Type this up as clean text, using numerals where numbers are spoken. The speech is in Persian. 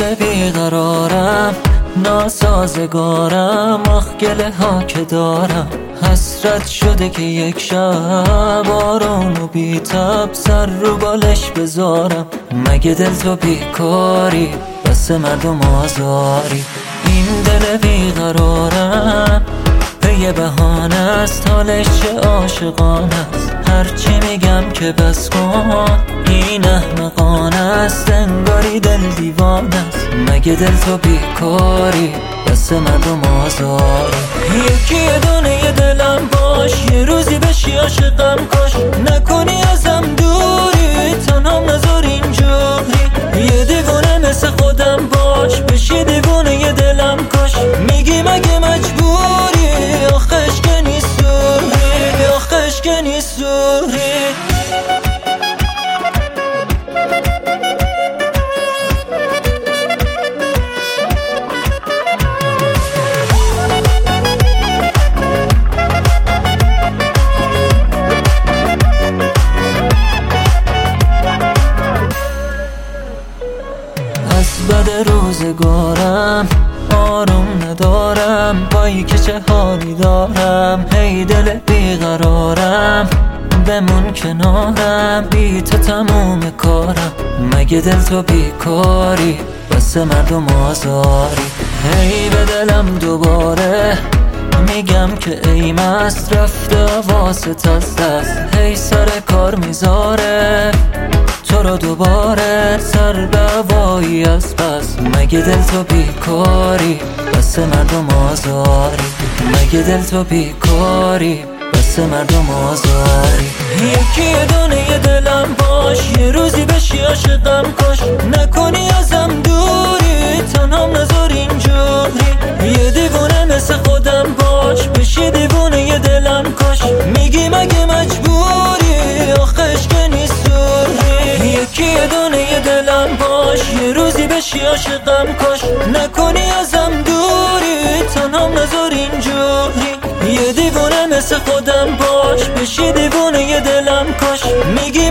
دل بیقرارم، ناسازگارم، آخ گله ها که دارم. حسرت شده که یک شب آروم و بی تب سر رو بالش بذارم. مگه دل تو بیکاری بس مردم آزاری؟ این دل بیقرارم یه بهانه است، حالش چه عاشقانه است. هرچی میگم که بس کن این احمقانه است، انگاری دل دیوانه است. مگه دل تو بیکاری بس مردم آزاری؟ یکی دونه دلم باش، یه روزی بشی عاشقم کاش. نکنی ازم دوری، تنهام نذار اینجوری. یه دیوونه مثل خودم باش، بشی دیوونه دلم کاش. میگی مگه مجبوری، آخش که نیستوری، آخش که نیستوری. از بد روزگارم آروم ندارم، وای که چه حالی دارم. هی دل بیقرارم بمون کنارم، بی تو تموم کارم. مگه دل تو بیکاری بس مردم آزاری؟ هی به دلم دوباره میگم که ای مست، رفته واسط از دست. هی سر کار میذاره تو رو دوباره، سر دوایی از پس. مگه دل تو بیکاری بس مردم آزاری؟ مگه دل تو بیکاری بس مردم آزاری؟ یکی دونه دلم باش، یه روزی بشی عاشقم کاش. نکنی ازم دوری، تنهام نذار اینجوری. یه دیوونه مثل خودم باش، بشی دیوونه دلم کاش. میگی مگه مجبوری، آخش که نیستوری. یکی دونه دلم باش، یه روزی بشی عاشقم کاش. نکنی ازم دوری، تنهام نذار اینجوری. یه دیوونه مثل خودم باش، بشی دیوونه دلم کاش. میگی